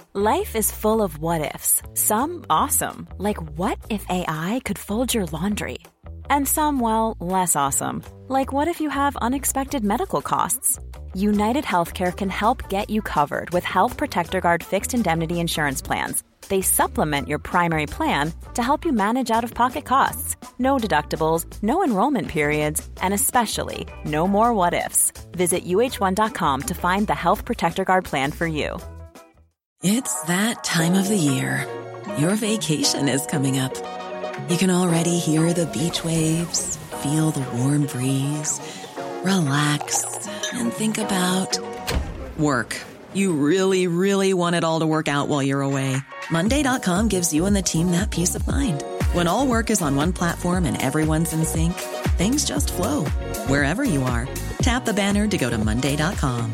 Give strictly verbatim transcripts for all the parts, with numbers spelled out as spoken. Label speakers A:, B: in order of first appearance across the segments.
A: Life is full of what-ifs. Some awesome, like what if A I could fold your laundry? And some, well, less awesome, like what if you have unexpected medical costs? United Healthcare can help get you covered with Health Protector Guard fixed indemnity insurance plans. They supplement your primary plan to help you manage out-of-pocket costs. No deductibles, no enrollment periods, and especially no more what-ifs. Visit U H one dot com to find the Health Protector Guard plan for you.
B: It's that time of the year. Your vacation is coming up. You can already hear the beach waves, feel the warm breeze, relax, and think about work. You really, really want it all to work out while you're away. Monday dot com gives you and the team that peace of mind. When all work is on one platform and everyone's in sync, things just flow. Wherever you are, tap the banner to go to Monday dot com.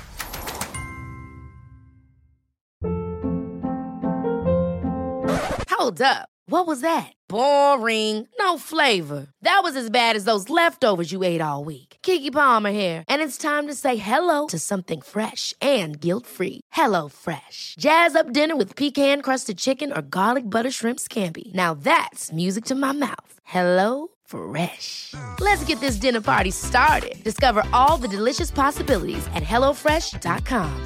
C: Hold up. What was that? Boring. No flavor. That was as bad as those leftovers you ate all week. Keke Palmer here, and it's time to say hello to something fresh and guilt-free. Hello Fresh. Jazz up dinner with pecan-crusted chicken or garlic butter shrimp scampi. Now that's music to my mouth. Hello Fresh. Let's get this dinner party started. Discover all the delicious possibilities at hello fresh dot com.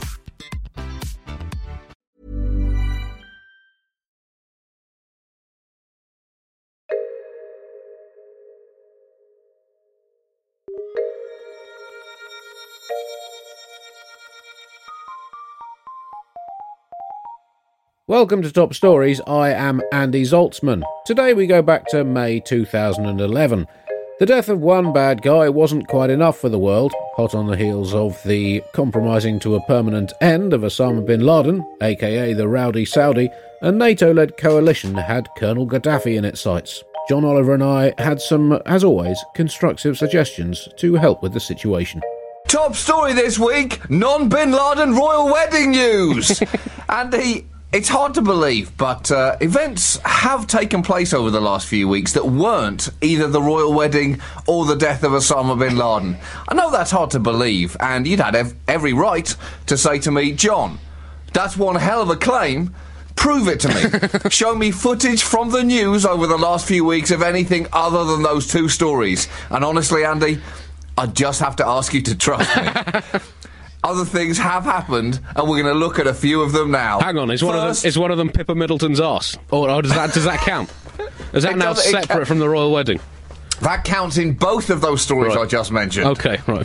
D: Welcome to Top Stories. I am Andy Zaltzman. Today we go back to May two thousand eleven. The death of one bad guy wasn't quite enough for the world. Hot on the heels of the compromising to a permanent end of Osama bin Laden, aka the Rowdy Saudi, a NATO-led coalition had Colonel Gaddafi in its sights. John Oliver and I had some, as always, constructive suggestions to help with the situation.
E: Top story this week, non-Bin Laden royal wedding news! Andy, it's hard to believe, but uh, events have taken place over the last few weeks that weren't either the royal wedding or the death of Osama bin Laden. I know that's hard to believe, and you'd had ev- every right to say to me, John, that's one hell of a claim. Prove it to me. Show me footage from the news over the last few weeks of anything other than those two stories. And honestly, Andy, I just have to ask you to trust me. Other things have happened, and we're going to look at a few of them now.
F: Hang on, is
E: First,
F: one of them is one of them Pippa Middleton's arse, or, or does that does that count? Is that now separate ca- from the royal wedding?
E: That counts in both of those stories
F: right.
E: I just mentioned.
F: Okay, right.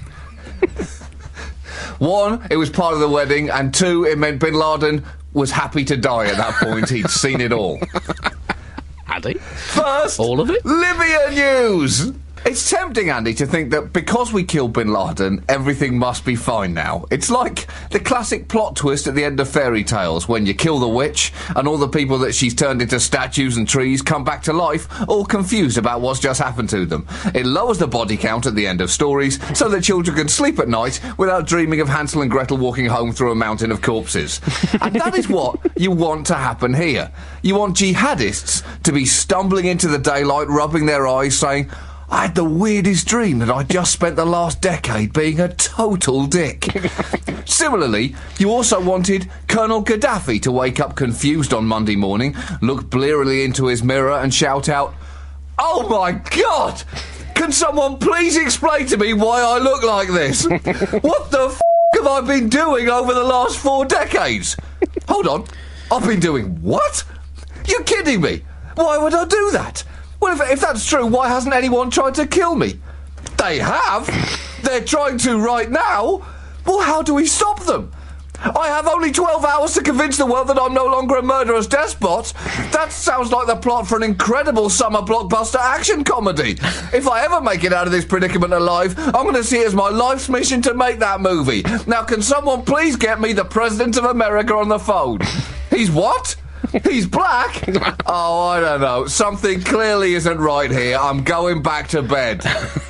E: One, it was part of the wedding, and two, it meant Bin Laden was happy to die at that point. He'd seen it all.
F: Had he?
E: First,
F: all of it?
E: Libya news. It's tempting, Andy, to think that because we killed Bin Laden, everything must be fine now. It's like the classic plot twist at the end of fairy tales, when you kill the witch, and all the people that she's turned into statues and trees come back to life, all confused about what's just happened to them. It lowers the body count at the end of stories, so that children can sleep at night without dreaming of Hansel and Gretel walking home through a mountain of corpses. And that is what you want to happen here. You want jihadists to be stumbling into the daylight, rubbing their eyes, saying, I had the weirdest dream that I just spent the last decade being a total dick. Similarly, you also wanted Colonel Gaddafi to wake up confused on Monday morning, look blearily into his mirror and shout out, "Oh my God! Can someone please explain to me why I look like this? What the f*** have I been doing over the last four decades? Hold on, I've been doing what? You're kidding me! Why would I do that? Well, if, if that's true, why hasn't anyone tried to kill me? They have. They're trying to right now. Well, how do we stop them? I have only twelve hours to convince the world that I'm no longer a murderous despot. That sounds like the plot for an incredible summer blockbuster action comedy. If I ever make it out of this predicament alive, I'm going to see it as my life's mission to make that movie. Now, can someone please get me the President of America on the phone? He's what? He's black? Oh, I don't know. Something clearly isn't right here. I'm going back to bed.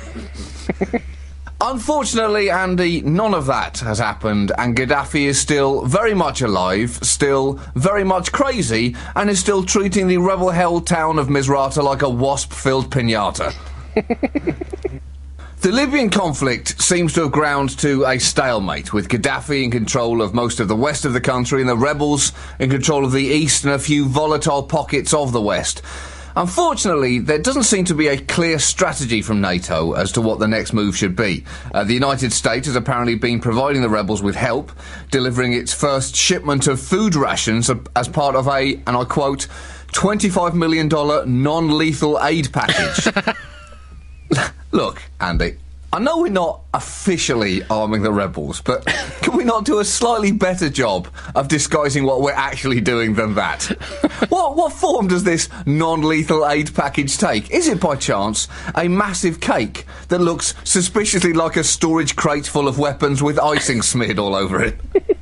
E: Unfortunately, Andy, none of that has happened, and Gaddafi is still very much alive, still very much crazy, and is still treating the rebel-held town of Misrata like a wasp-filled piñata. The Libyan conflict seems to have ground to a stalemate, with Gaddafi in control of most of the west of the country and the rebels in control of the east and a few volatile pockets of the west. Unfortunately, there doesn't seem to be a clear strategy from NATO as to what the next move should be. Uh, the United States has apparently been providing the rebels with help, delivering its first shipment of food rations as part of a, and I quote, twenty-five million dollars non-lethal aid package. Look, Andy, I know we're not officially arming the rebels, but can we not do a slightly better job of disguising what we're actually doing than that? What what form does this non-lethal aid package take? Is it by chance a massive cake that looks suspiciously like a storage crate full of weapons with icing smeared all over it?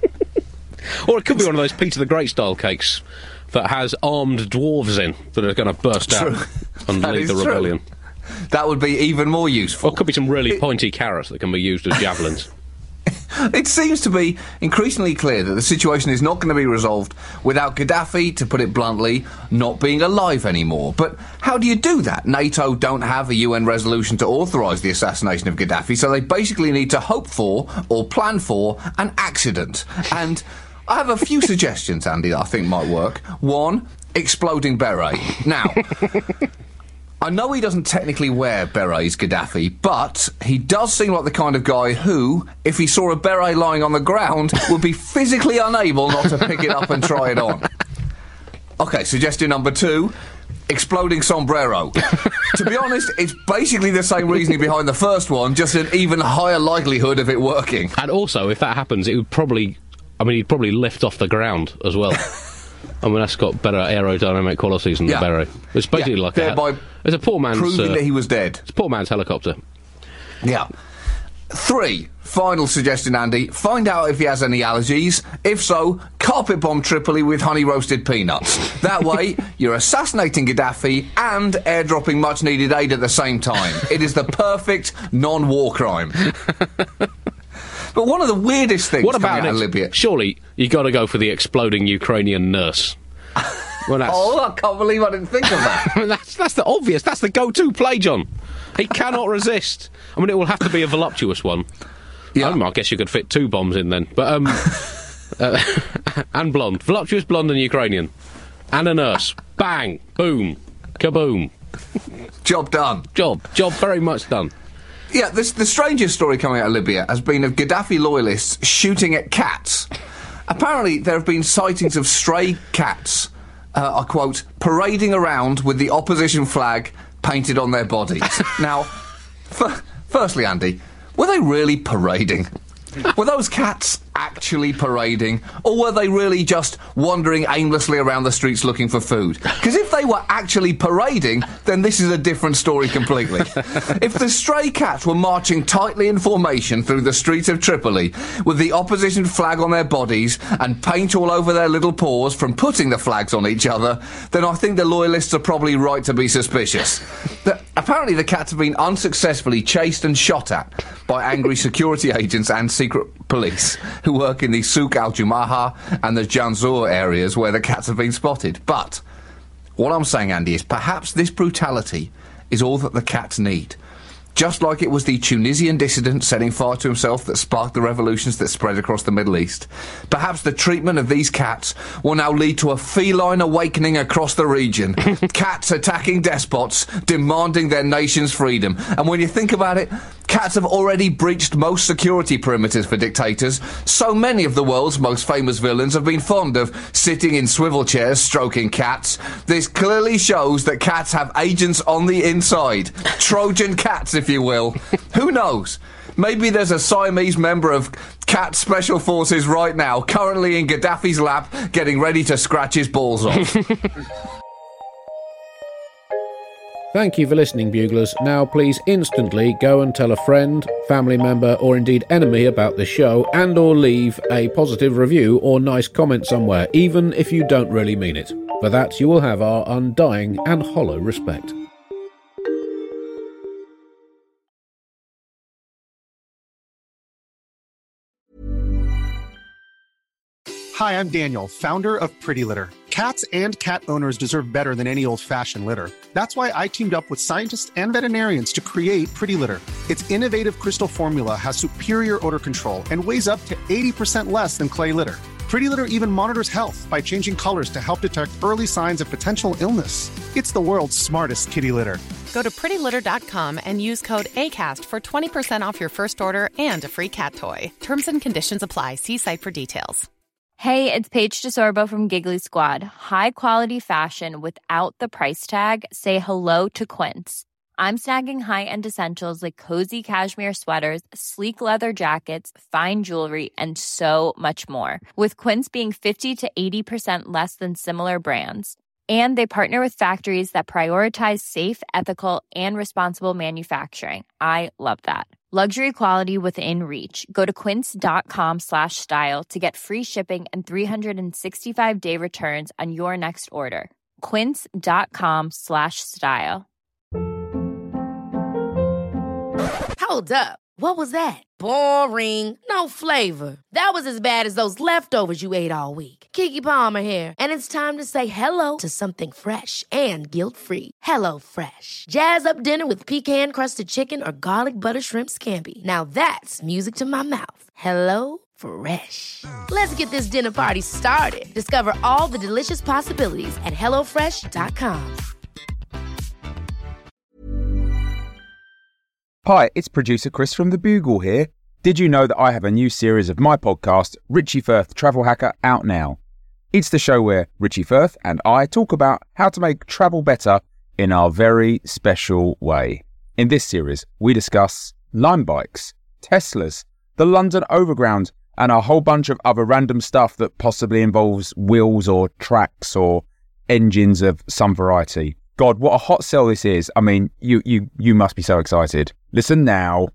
F: Or it could be one of those Peter the Great style cakes that has armed dwarves in that are going to burst
E: True.
F: out and
E: That
F: lead
E: is
F: the
E: true.
F: rebellion.
E: That would be even more useful.
F: Or it could be some really pointy carrots that can be used as javelins.
E: It seems to be increasingly clear that the situation is not going to be resolved without Gaddafi, to put it bluntly, not being alive anymore. But how do you do that? NATO don't have a U N resolution to authorise the assassination of Gaddafi, so they basically need to hope for, or plan for, an accident. And I have a few suggestions, Andy, that I think might work. One, exploding beret. Now, I know he doesn't technically wear berets, Gaddafi, but he does seem like the kind of guy who, if he saw a beret lying on the ground, would be physically unable not to pick it up and try it on. OK, suggestion number two, exploding sombrero. To be honest, it's basically the same reasoning behind the first one, just an even higher likelihood of it working.
F: And also, if that happens, it would probably... I mean, he'd probably lift off the ground as well. I mean, that's got better aerodynamic qualities than
E: Yeah.
F: the beret. It's basically
E: Yeah,
F: like
E: thereby
F: a... It's a poor man's...
E: proving
F: uh,
E: that he was dead.
F: It's a poor man's helicopter.
E: Yeah. Three, final suggestion, Andy. Find out if he has any allergies. If so, carpet bomb Tripoli with honey roasted peanuts. That way, you're assassinating Gaddafi and airdropping much needed aid at the same time. It is the perfect non-war crime. But one of the weirdest things
F: What
E: coming
F: about
E: out of
F: it?
E: Libya...
F: Surely you got to go for the exploding Ukrainian nurse. Well, that's,
E: Oh, I can't believe I didn't think of that.
F: I mean, that's that's the obvious. That's the go-to play, John. He cannot resist. I mean, it will have to be a voluptuous one.
E: Yeah.
F: Um, I guess you could fit two bombs in then. But um, uh, and blonde, voluptuous blonde and Ukrainian, and a nurse. Bang, boom, kaboom.
E: Job done.
F: Job, job very much done.
E: Yeah, this, the strangest story coming out of Libya has been of Gaddafi loyalists shooting at cats. Apparently, there have been sightings of stray cats, uh, I quote, parading around with the opposition flag painted on their bodies. Now, f- firstly, Andy, were they really parading? Were those cats actually parading, or were they really just wandering aimlessly around the streets looking for food? Because if they were actually parading, then this is a different story completely. If the stray cats were marching tightly in formation through the streets of Tripoli with the opposition flag on their bodies and paint all over their little paws from putting the flags on each other, then I think the loyalists are probably right to be suspicious. The, apparently the cats have been unsuccessfully chased and shot at by angry security agents and secret police who work in the Souk al-Jumaha and the Janzour areas where the cats have been spotted. But what I'm saying, Andy, is perhaps this brutality is all that the cats need. Just like it was the Tunisian dissident setting fire to himself that sparked the revolutions that spread across the Middle East, perhaps the treatment of these cats will now lead to a feline awakening across the region. Cats attacking despots, demanding their nation's freedom. And when you think about it, cats have already breached most security perimeters for dictators. So many of the world's most famous villains have been fond of sitting in swivel chairs stroking cats. This clearly shows that cats have agents on the inside. Trojan cats, if you will. Who knows? Maybe there's a Siamese member of Cat Special Forces right now, currently in Gaddafi's lap, getting ready to scratch his balls off.
D: Thank you for listening, Buglers. Now please instantly go and tell a friend, family member or indeed enemy about the show, and or leave a positive review or nice comment somewhere, even if you don't really mean it. For that you will have our undying and hollow respect.
G: Hi, I'm Daniel, founder of Pretty Litter. Cats and cat owners deserve better than any old-fashioned litter. That's why I teamed up with scientists and veterinarians to create Pretty Litter. Its innovative crystal formula has superior odor control and weighs up to eighty percent less than clay litter. Pretty Litter even monitors health by changing colors to help detect early signs of potential illness. It's the world's smartest kitty litter.
H: Go to pretty litter dot com and use code ACAST for twenty percent off your first order and a free cat toy. Terms and conditions apply. See site for details.
I: Hey, it's Paige DeSorbo from Giggly Squad. High quality fashion without the price tag. Say hello to Quince. I'm snagging high-end essentials like cozy cashmere sweaters, sleek leather jackets, fine jewelry, and so much more. With Quince being fifty to eighty percent less than similar brands. And they partner with factories that prioritize safe, ethical, and responsible manufacturing. I love that. Luxury quality within reach. Go to quince.com slash style to get free shipping and three sixty-five day returns on your next order. Quince.com slash style.
C: Hold up. What was that? Boring. No flavor. That was as bad as those leftovers you ate all week. Keke Palmer here, and it's time to say hello to something fresh and guilt-free. Hello Fresh. Jazz up dinner with pecan-crusted chicken or garlic butter shrimp scampi. Now that's music to my mouth. Hello Fresh. Let's get this dinner party started. Discover all the delicious possibilities at hello fresh dot com.
J: Hi, it's producer Chris from The Bugle here. Did you know that I have a new series of my podcast, Richie Firth Travel Hacker, out now? It's the show where Richie Firth and I talk about how to make travel better in our very special way. In this series, we discuss Lime bikes, Teslas, the London Overground, and a whole bunch of other random stuff that possibly involves wheels or tracks or engines of some variety. God, what a hot sell this is. I mean, you you you must be so excited. Listen now.